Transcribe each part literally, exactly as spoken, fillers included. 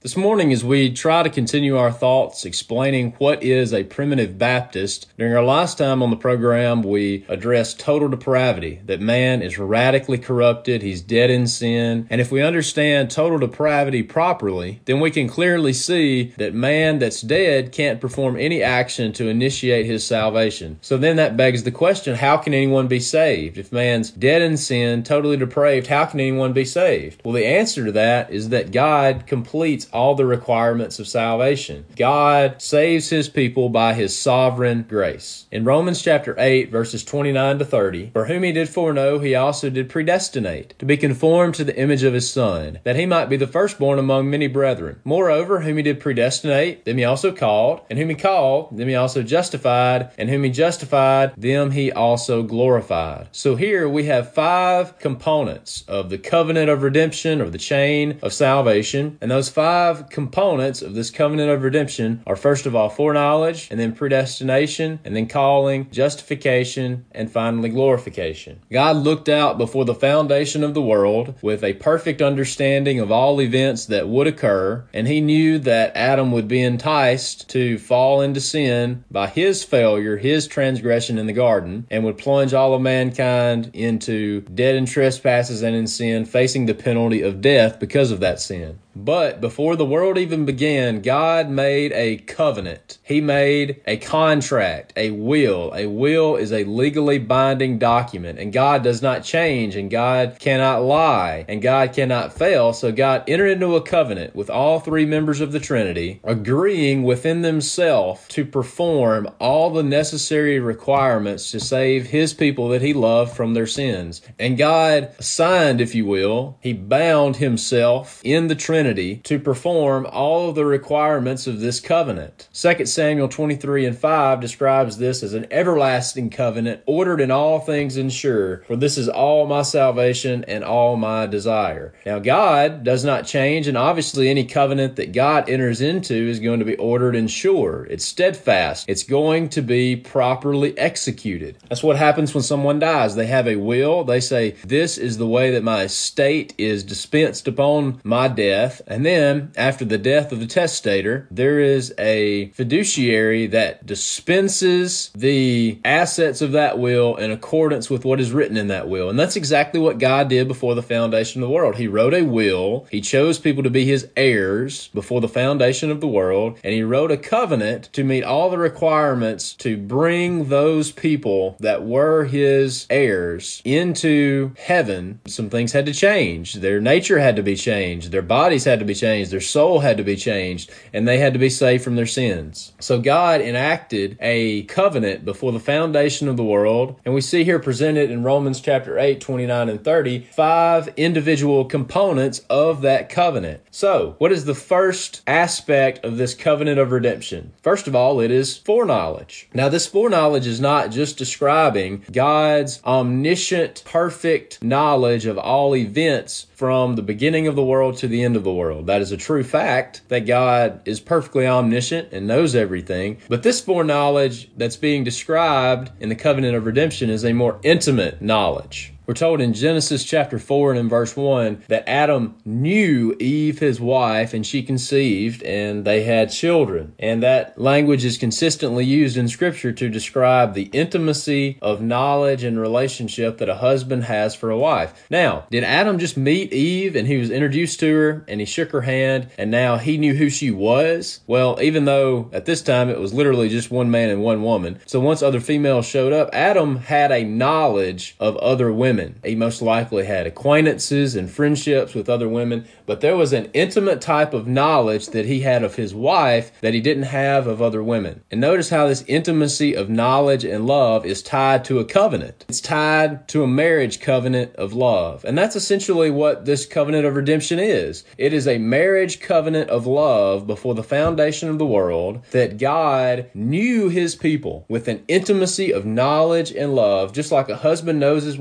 This morning, as we try to continue our thoughts explaining what is a primitive Baptist, during our last time on the program, we addressed total depravity, that man is radically corrupted, he's dead in sin, and if we understand total depravity properly, then we can clearly see that man that's dead can't perform any action to initiate his salvation. So then that begs the question, how can anyone be saved? If man's dead in sin, totally depraved, how can anyone be saved? Well, the answer to that is that God completes all the requirements of salvation. God saves his people by his sovereign grace. In Romans chapter eight, verses twenty-nine to thirty, for whom he did foreknow, he also did predestinate, to be conformed to the image of his Son, that he might be the firstborn among many brethren. Moreover, whom he did predestinate, them he also called, and whom he called, them he also justified, and whom he justified, them he also glorified. So here we have five components of the covenant of redemption, or the chain of salvation, and those five components of this covenant of redemption are first of all foreknowledge, and then predestination, and then calling, justification, and finally glorification. God looked out before the foundation of the world with a perfect understanding of all events that would occur, and he knew that Adam would be enticed to fall into sin by his failure, his transgression in the garden, and would plunge all of mankind into dead in trespasses and in sin, facing the penalty of death because of that sin. But before the world even began, God made a covenant. He made a contract, a will. A will is a legally binding document, and God does not change, and God cannot lie, and God cannot fail. So God entered into a covenant with all three members of the Trinity, agreeing within themselves to perform all the necessary requirements to save his people that he loved from their sins. And God signed, if you will, he bound himself in the Trinity to perform all of the requirements of this covenant. Second Samuel twenty-three and five describes this as an everlasting covenant, ordered in all things and sure, for this is all my salvation and all my desire. Now God does not change, and obviously any covenant that God enters into is going to be ordered and sure. It's steadfast. It's going to be properly executed. That's what happens when someone dies. They have a will. They say, this is the way that my estate is dispensed upon my death. And then, after the death of the testator, there is a fiduciary that dispenses the assets of that will in accordance with what is written in that will. And that's exactly what God did before the foundation of the world. He wrote a will. He chose people to be his heirs before the foundation of the world. And he wrote a covenant to meet all the requirements to bring those people that were his heirs into heaven. Some things had to change. Their nature had to be changed. Their bodies had to be changed, their soul had to be changed, and they had to be saved from their sins. So God enacted a covenant before the foundation of the world, and we see here presented in Romans chapter eight, twenty-nine and thirty, five individual components of that covenant. So, what is the first aspect of this covenant of redemption? First of all, it is foreknowledge. Now, this foreknowledge is not just describing God's omniscient, perfect knowledge of all events from the beginning of the world to the end of the world. That is a true fact, that God is perfectly omniscient and knows everything. But this foreknowledge that's being described in the covenant of redemption is a more intimate knowledge. We're told in Genesis chapter four and in verse one that Adam knew Eve, his wife, and she conceived, and they had children. And that language is consistently used in Scripture to describe the intimacy of knowledge and relationship that a husband has for a wife. Now, did Adam just meet Eve and he was introduced to her and he shook her hand and now he knew who she was? Well, even though at this time it was literally just one man and one woman. So once other females showed up, Adam had a knowledge of other women. He most likely had acquaintances and friendships with other women, but there was an intimate type of knowledge that he had of his wife that he didn't have of other women. And notice how this intimacy of knowledge and love is tied to a covenant. It's tied to a marriage covenant of love. And that's essentially what this covenant of redemption is. It is a marriage covenant of love before the foundation of the world, that God knew his people with an intimacy of knowledge and love, just like a husband knows his wife.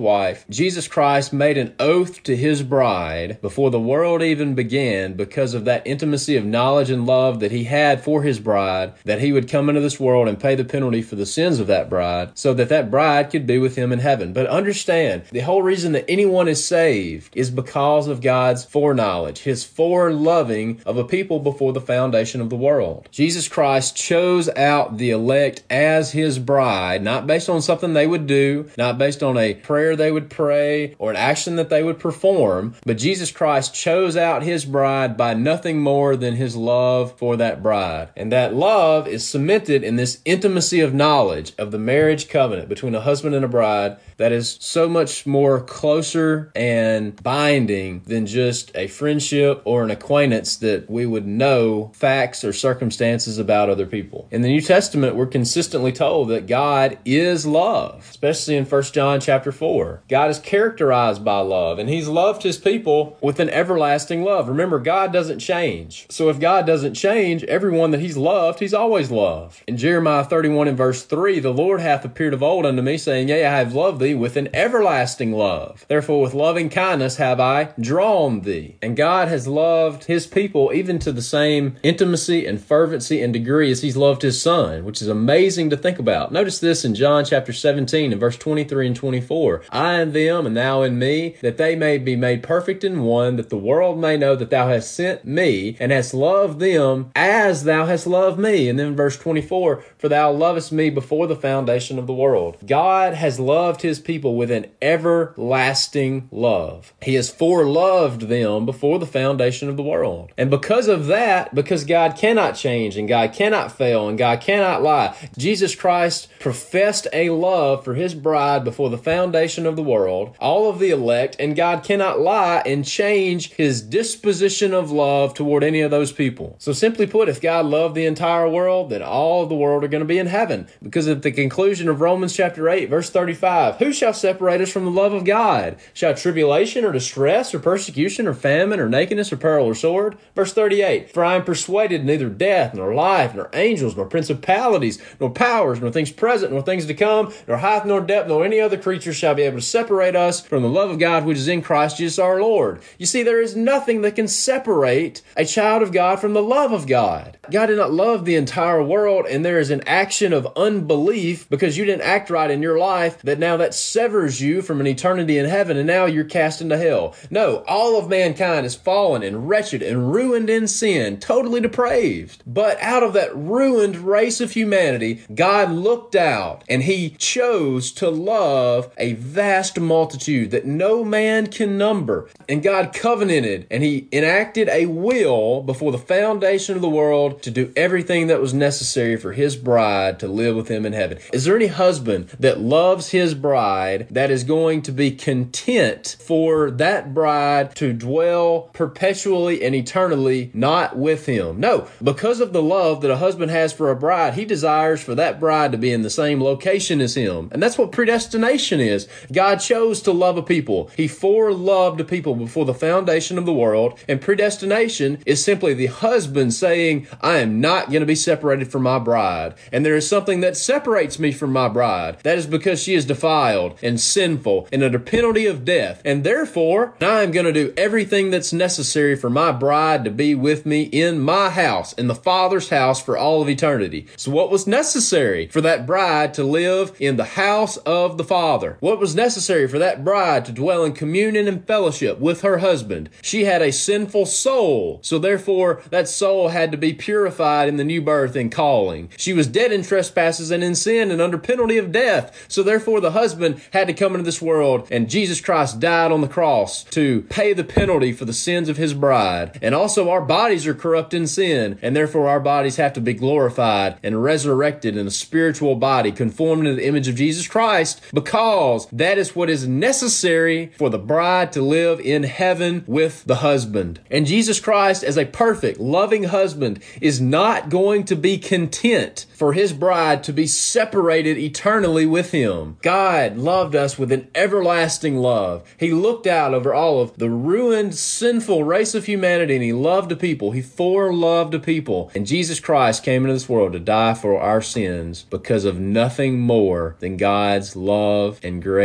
Jesus Christ made an oath to his bride before the world even began because of that intimacy of knowledge and love that he had for his bride, that he would come into this world and pay the penalty for the sins of that bride so that that bride could be with him in heaven. But understand, the whole reason that anyone is saved is because of God's foreknowledge, his foreloving of a people before the foundation of the world. Jesus Christ chose out the elect as his bride, not based on something they would do, not based on a prayer they would pray or an action that they would perform, but Jesus Christ chose out his bride by nothing more than his love for that bride. And that love is cemented in this intimacy of knowledge of the marriage covenant between a husband and a bride that is so much more closer and binding than just a friendship or an acquaintance that we would know facts or circumstances about other people. In the New Testament, we're consistently told that God is love, especially in First John chapter four. God is characterized by love, and he's loved his people with an everlasting love. Remember, God doesn't change. So if God doesn't change, everyone that he's loved, he's always loved. In Jeremiah thirty-one and verse three, the Lord hath appeared of old unto me, saying, Yea, I have loved thee with an everlasting love. Therefore with loving kindness have I drawn thee. And God has loved his people even to the same intimacy and fervency and degree as he's loved his son, which is amazing to think about. Notice this in John chapter seventeen and verse twenty-three and twenty-four. I in them and thou in me, that they may be made perfect in one, that the world may know that thou hast sent me and hast loved them as thou hast loved me. And then verse twenty-four, for thou lovest me before the foundation of the world. God has loved his people with an everlasting love. He has foreloved them before the foundation of the world. And because of that, because God cannot change and God cannot fail and God cannot lie, Jesus Christ professed a love for his bride before the foundation of the world, all of the elect, and God cannot lie and change his disposition of love toward any of those people. So simply put, if God loved the entire world, then all of the world are going to be in heaven. Because at the conclusion of Romans chapter eight, verse thirty-five, who shall separate us from the love of God? Shall tribulation or distress or persecution or famine or nakedness or peril or sword? Verse thirty-eight, for I am persuaded neither death nor life nor angels nor principalities nor powers nor things present nor things to come nor height nor depth nor any other creature shall be able to separate us from the love of God which is in Christ Jesus our Lord. You see, there is nothing that can separate a child of God from the love of God. God did not love the entire world, and there is an action of unbelief because you didn't act right in your life that now that severs you from an eternity in heaven, and now you're cast into hell. No, all of mankind is fallen and wretched and ruined in sin, totally depraved. But out of that ruined race of humanity, God looked out and he chose to love a vast multitude that no man can number. And God covenanted and he enacted a will before the foundation of the world to do everything that was necessary for his bride to live with him in heaven. Is there any husband that loves his bride that is going to be content for that bride to dwell perpetually and eternally not with him? No, because of the love that a husband has for a bride, he desires for that bride to be in the same location as him. And that's what predestination is. God chose to love a people. He foreloved a people before the foundation of the world. And predestination is simply the husband saying, I am not going to be separated from my bride. And there is something that separates me from my bride. That is because she is defiled and sinful and under penalty of death. And therefore, I am going to do everything that's necessary for my bride to be with me in my house, in the Father's house for all of eternity. So what was necessary for that bride to live in the house of the Father? What was necessary for that bride to dwell in communion and fellowship with her husband? She had a sinful soul. So therefore, that soul had to be purified in the new birth and calling. She was dead in trespasses and in sin and under penalty of death. So therefore, the husband had to come into this world, and Jesus Christ died on the cross to pay the penalty for the sins of his bride. And also our bodies are corrupt in sin, and therefore our bodies have to be glorified and resurrected in a spiritual body conformed to the image of Jesus Christ, because that is what is necessary for the bride to live in heaven with the husband. And Jesus Christ, as a perfect, loving husband, is not going to be content for his bride to be separated eternally with him. God loved us with an everlasting love. He looked out over all of the ruined, sinful race of humanity, and he loved a people. He foreloved a people. And Jesus Christ came into this world to die for our sins because of nothing more than God's love and grace and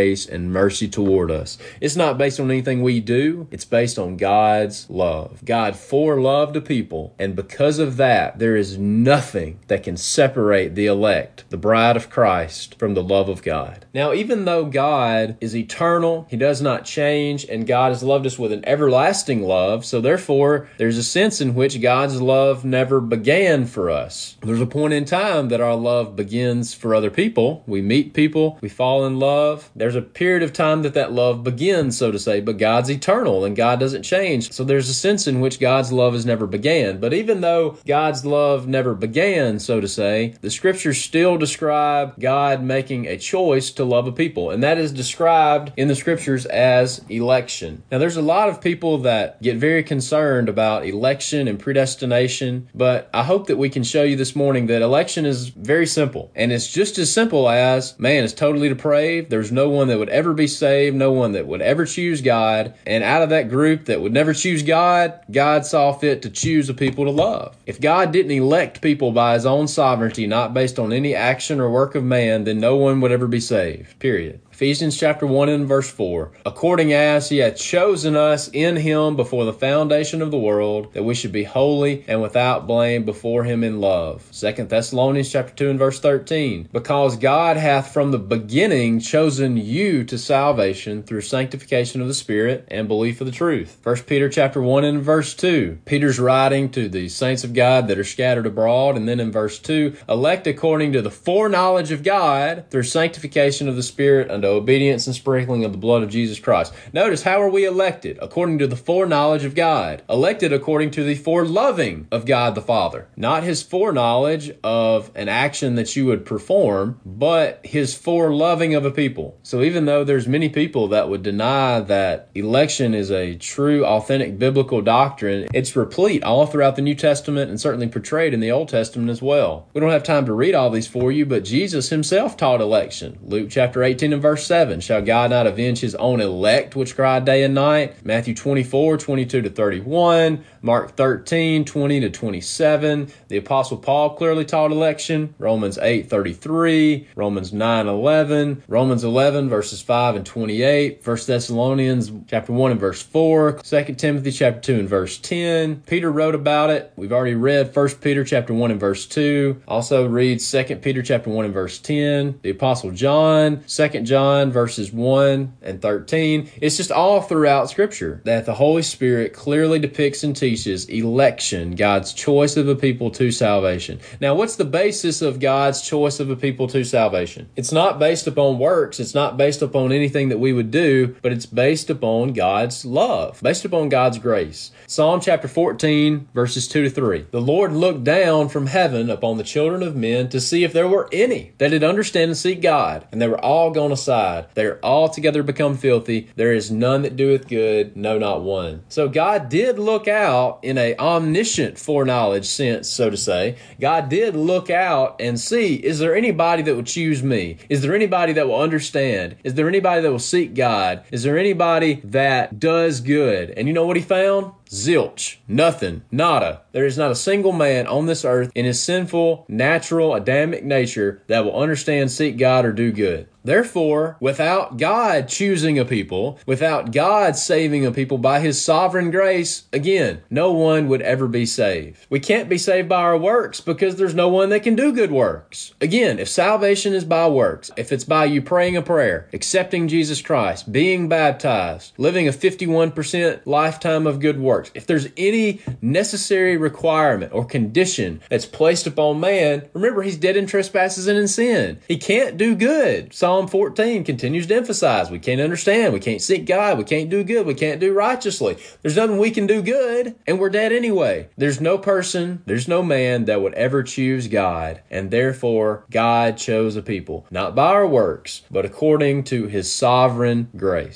and mercy toward us. It's not based on anything we do. It's based on God's love. God foreloved a people, and because of that, there is nothing that can separate the elect, the bride of Christ, from the love of God. Now, even though God is eternal, He does not change, and God has loved us with an everlasting love, so therefore, there's a sense in which God's love never began for us. There's a point in time that our love begins for other people. We meet people, we fall in love. There's a period of time that that love begins, so to say, but God's eternal and God doesn't change. So there's a sense in which God's love has never began. But even though God's love never began, so to say, the scriptures still describe God making a choice to love a people. And that is described in the scriptures as election. Now there's a lot of people that get very concerned about election and predestination, but I hope that we can show you this morning that election is very simple. And it's just as simple as man is totally depraved. There's no one that would ever be saved, no one that would ever choose God. And out of that group that would never choose God, God saw fit to choose a people to love. If God didn't elect people by His own sovereignty, not based on any action or work of man, then no one would ever be saved. Period. Ephesians chapter one and verse four, according as He hath chosen us in Him before the foundation of the world, that we should be holy and without blame before Him in love. Second Thessalonians chapter two and verse thirteen, because God hath from the beginning chosen you to salvation through sanctification of the Spirit and belief of the truth. First Peter chapter one and verse two, Peter's writing to the saints of God that are scattered abroad, and then in verse two, elect according to the foreknowledge of God through sanctification of the Spirit unto obedience and sprinkling of the blood of Jesus Christ. Notice, how are we elected? According to the foreknowledge of God. Elected according to the foreloving of God the Father. Not His foreknowledge of an action that you would perform, but His foreloving of a people. So even though there's many people that would deny that election is a true, authentic biblical doctrine, it's replete all throughout the New Testament and certainly portrayed in the Old Testament as well. We don't have time to read all these for you, but Jesus Himself taught election. Luke chapter eighteen and verse seven, shall God not avenge His own elect which cry day and night? Matthew twenty-four, twenty-two to thirty-one, Mark thirteen, twenty to twenty-seven. The Apostle Paul clearly taught election. Romans eight, thirty-three, Romans nine, eleven, Romans eleven verses five and twenty-eight, First Thessalonians chapter one and verse four, Second Timothy chapter two and verse ten. Peter wrote about it. We've already read First Peter chapter one and verse two. Also read Second Peter chapter one and verse ten. The Apostle John, Second John verses one and thirteen. It's just all throughout Scripture that the Holy Spirit clearly depicts and teaches election, God's choice of a people to salvation. Now, what's the basis of God's choice of a people to salvation? It's not based upon works. It's not based upon anything that we would do, but it's based upon God's love, based upon God's grace. Psalm chapter fourteen, verses two to three. The Lord looked down from heaven upon the children of men to see if there were any that did understand and seek God, and they were all gone aside. They are altogether become filthy. There is none that doeth good, no, not one. So God did look out in a omniscient foreknowledge sense, so to say. God did look out and see, is there anybody that would choose me? Is there anybody that will understand? Is there anybody that will seek God? Is there anybody that does good? And you know what He found? Zilch. Nothing. Nada. There is not a single man on this earth in his sinful, natural, Adamic nature that will understand, seek God, or do good. Therefore, without God choosing a people, without God saving a people by His sovereign grace, again, no one would ever be saved. We can't be saved by our works because there's no one that can do good works. Again, if salvation is by works, if it's by you praying a prayer, accepting Jesus Christ, being baptized, living a fifty-one percent lifetime of good works, if there's any necessary requirement or condition that's placed upon man, remember, he's dead in trespasses and in sin. He can't do good. Psalm fourteen continues to emphasize we can't understand, we can't seek God, we can't do good, we can't do righteously. There's nothing we can do good, and we're dead anyway. There's no person, there's no man that would ever choose God, and therefore God chose a people, not by our works, but according to His sovereign grace.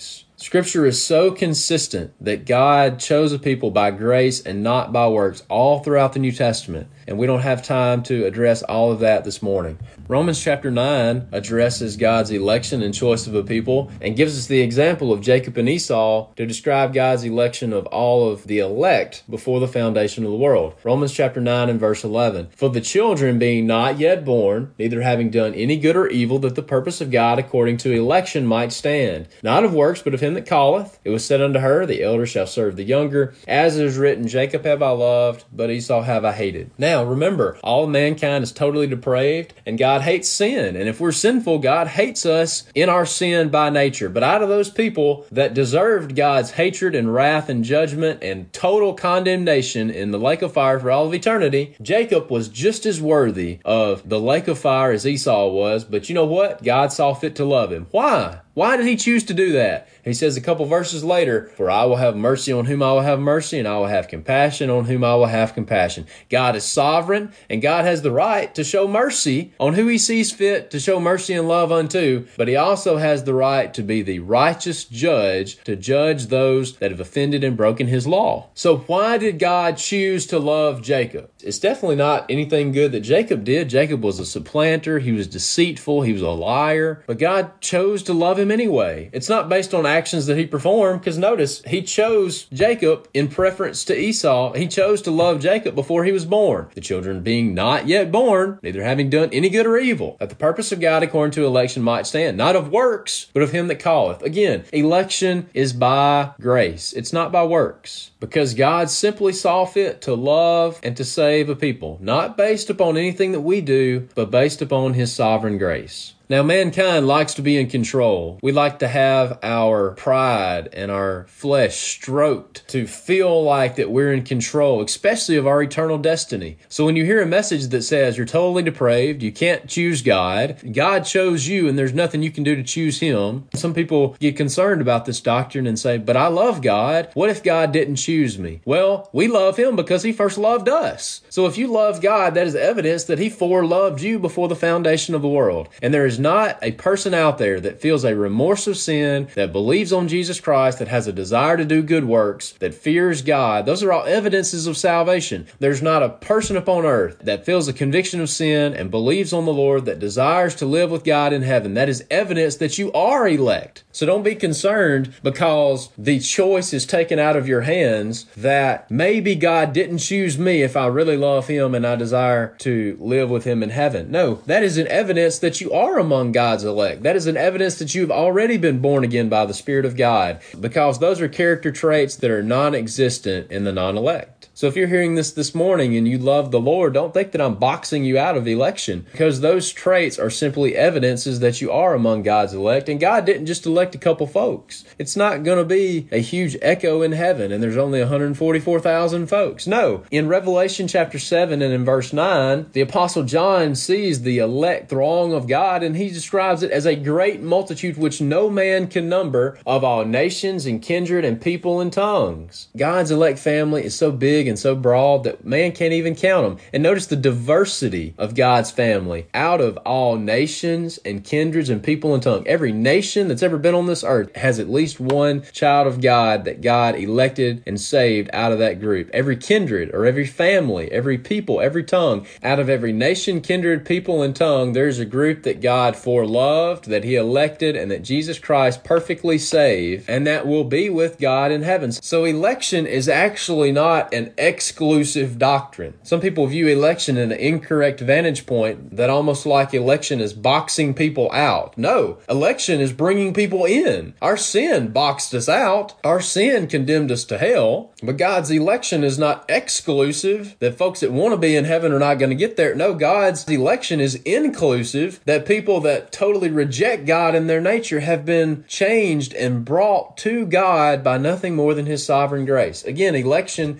Scripture is so consistent that God chose a people by grace and not by works all throughout the New Testament. And we don't have time to address all of that this morning. Romans chapter nine addresses God's election and choice of a people and gives us the example of Jacob and Esau to describe God's election of all of the elect before the foundation of the world. Romans chapter nine and verse eleven. For the children being not yet born, neither having done any good or evil, that the purpose of God according to election might stand. Not of works, but of him that calleth. It was said unto her, the elder shall serve the younger. As it is written, Jacob have I loved, but Esau have I hated. Now, remember, all mankind is totally depraved, and God hates sin. And if we're sinful, God hates us in our sin by nature. But out of those people that deserved God's hatred and wrath and judgment and total condemnation in the lake of fire for all of eternity, Jacob was just as worthy of the lake of fire as Esau was. But you know what? God saw fit to love him. Why? Why did he choose to do that? He says a couple verses later, for I will have mercy on whom I will have mercy, and I will have compassion on whom I will have compassion. God is sovereign, and God has the right to show mercy on who he sees fit to show mercy and love unto, but he also has the right to be the righteous judge to judge those that have offended and broken his law. So why did God choose to love Jacob? It's definitely not anything good that Jacob did. Jacob was a supplanter. He was deceitful. He was a liar, but God chose to love him anyway. It's not based on actions that he performed, because notice, he chose Jacob in preference to Esau. He chose to love Jacob before he was born. The children being not yet born, neither having done any good or evil, that the purpose of God according to election might stand, not of works, but of him that calleth. Again, election is by grace. It's not by works, because God simply saw fit to love and to save a people, not based upon anything that we do, but based upon his sovereign grace. Now, mankind likes to be in control. We like to have our pride and our flesh stroked to feel like that we're in control, especially of our eternal destiny. So when you hear a message that says you're totally depraved, you can't choose God, God chose you and there's nothing you can do to choose him, some people get concerned about this doctrine and say, but I love God. What if God didn't choose me? Well, we love him because he first loved us. So if you love God, that is evidence that he foreloved you before the foundation of the world. And there is not a person out there that feels a remorse of sin, that believes on Jesus Christ, that has a desire to do good works, that fears God. Those are all evidences of salvation. There's not a person upon earth that feels a conviction of sin and believes on the Lord, that desires to live with God in heaven. That is evidence that you are elect. So don't be concerned because the choice is taken out of your hands that maybe God didn't choose me if I really love him and I desire to live with him in heaven. No, that is an evidence that you are among God's elect. That is an evidence that you've already been born again by the Spirit of God, because those are character traits that are non-existent in the non-elect. So if you're hearing this this morning and you love the Lord, don't think that I'm boxing you out of election, because those traits are simply evidences that you are among God's elect, and God didn't just elect a couple folks. It's not going to be a huge echo in heaven and there's only one hundred forty-four thousand folks. No. In Revelation chapter seven and in verse nine, the Apostle John sees the elect throng of God, and he describes it as a great multitude which no man can number, of all nations and kindred and people and tongues. God's elect family is so big and so broad that man can't even count them. And notice the diversity of God's family out of all nations and kindreds and people and tongue. Every nation that's ever been on this earth has at least one child of God that God elected and saved out of that group. Every kindred or every family, every people, every tongue, out of every nation, kindred, people, and tongue, there's a group that God foreloved, that he elected, and that Jesus Christ perfectly saved, and that will be with God in heaven. So election is actually not an exclusive doctrine. Some people view election in an incorrect vantage point, that almost like election is boxing people out. No, election is bringing people in. Our sin boxed us out. Our sin condemned us to hell. But God's election is not exclusive, that folks that want to be in heaven are not going to get there. No, God's election is inclusive, that people that totally reject God in their nature have been changed and brought to God by nothing more than his sovereign grace. Again, election is not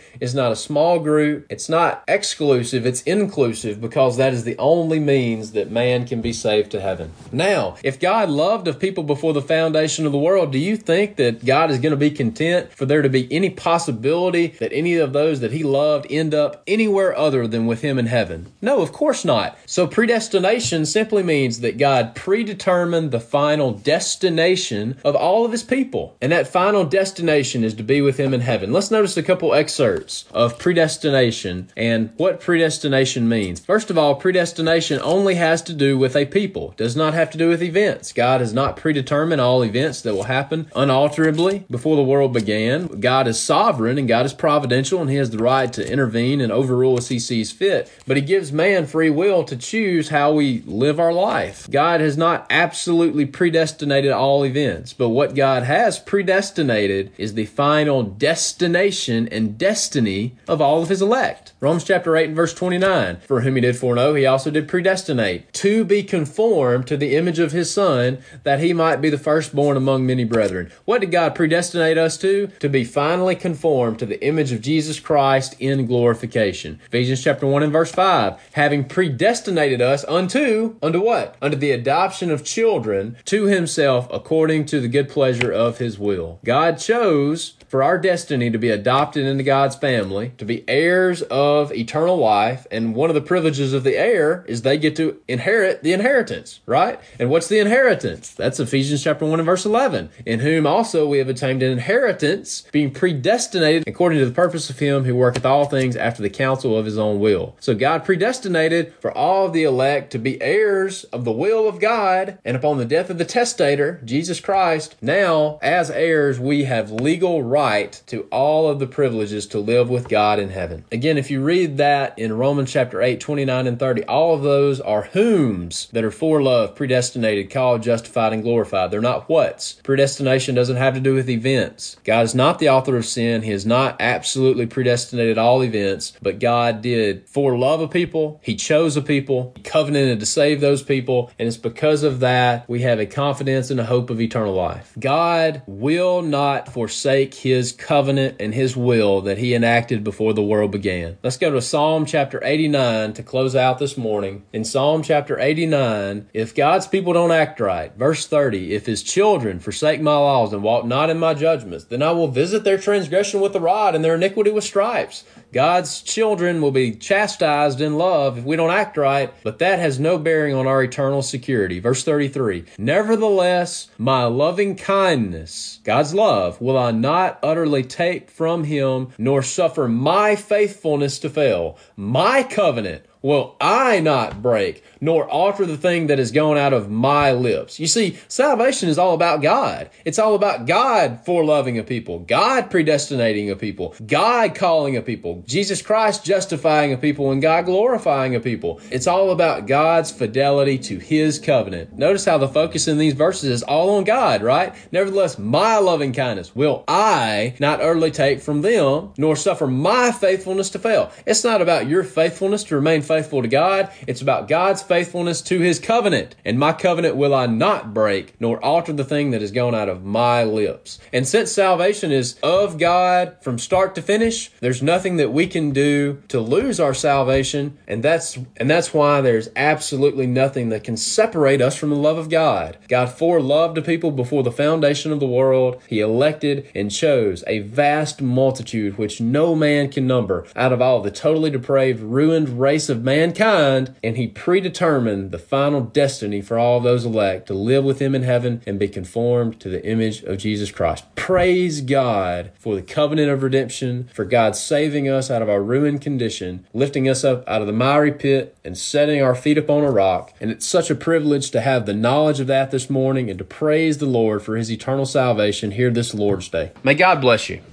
not a small group. It's not exclusive. It's inclusive, because that is the only means that man can be saved to heaven. Now, if God loved of people before the foundation of the world, do you think that God is going to be content for there to be any possibility that any of those that he loved end up anywhere other than with him in heaven? No, of course not. So predestination simply means that God predetermined the final destination of all of his people. And that final destination is to be with him in heaven. Let's notice a couple excerpts of predestination and what predestination means. First of all, predestination only has to do with a people. It does not have to do with events. God has not predetermined all events that will happen unalterably before the world began. God is sovereign and God is providential, and he has the right to intervene and overrule as he sees fit. But he gives man free will to choose how we live our life. God has not absolutely predestinated all events, but what God has predestinated is the final destination and destiny of all of his elect. Romans chapter eight and verse twenty-nine, for whom he did foreknow, he also did predestinate to be conformed to the image of his Son, that he might be the firstborn among many brethren. What did God predestinate us to? To be finally conformed to the image of Jesus Christ in glorification. Ephesians chapter one and verse five, having predestinated us unto, unto what? Unto the adoption of children to himself according to the good pleasure of his will. God chose for our destiny to be adopted into God's family, to be heirs of eternal life, and one of the privileges of the heir is they get to inherit the inheritance, right? And what's the inheritance? That's Ephesians chapter one and verse eleven, in whom also we have attained an inheritance, being predestinated according to the purpose of him who worketh all things after the counsel of his own will. So God predestinated for all of the elect to be heirs of the will of God, and upon the death of the testator, Jesus Christ, now as heirs we have legal right to all of the privileges to live with God in heaven. Again, if you read that in Romans chapter eight, twenty-nine and thirty, all of those are whoms that are for love, predestinated, called, justified, and glorified. They're not whats. Predestination doesn't have to do with events. God is not the author of sin. He has not absolutely predestinated all events, but God did for love a people. He chose a people. He covenanted to save those people, and it's because of that we have a confidence and a hope of eternal life. God will not forsake his His covenant and his will that he enacted before the world began. Let's go to Psalm chapter eighty-nine to close out this morning. In Psalm chapter eighty-nine, if God's people don't act right, verse thirty, if his children forsake my laws and walk not in my judgments, then I will visit their transgression with the rod and their iniquity with stripes. God's children will be chastised in love if we don't act right, but that has no bearing on our eternal security. Verse thirty-three, nevertheless, my loving kindness, God's love, will I not utterly take from him, nor suffer my faithfulness to fail. My covenant will I not break, nor alter the thing that is gone out of my lips. You see, salvation is all about God. It's all about God for loving a people, God predestinating a people, God calling a people, Jesus Christ justifying a people, and God glorifying a people. It's all about God's fidelity to his covenant. Notice how the focus in these verses is all on God, right? Nevertheless, my loving kindness will I not utterly take from them, nor suffer my faithfulness to fail. It's not about your faithfulness to remain faithful faithful to God. It's about God's faithfulness to his covenant. And my covenant will I not break, nor alter the thing that has gone out of my lips. And since salvation is of God from start to finish, there's nothing that we can do to lose our salvation. And that's, and that's why there's absolutely nothing that can separate us from the love of God. God foreloved a people before the foundation of the world. He elected and chose a vast multitude which no man can number out of all the totally depraved, ruined race of mankind, and he predetermined the final destiny for all those elect to live with him in heaven and be conformed to the image of Jesus Christ. Praise God for the covenant of redemption, for God saving us out of our ruined condition, lifting us up out of the miry pit and setting our feet upon a rock. And it's such a privilege to have the knowledge of that this morning and to praise the Lord for his eternal salvation here this Lord's Day. May God bless you.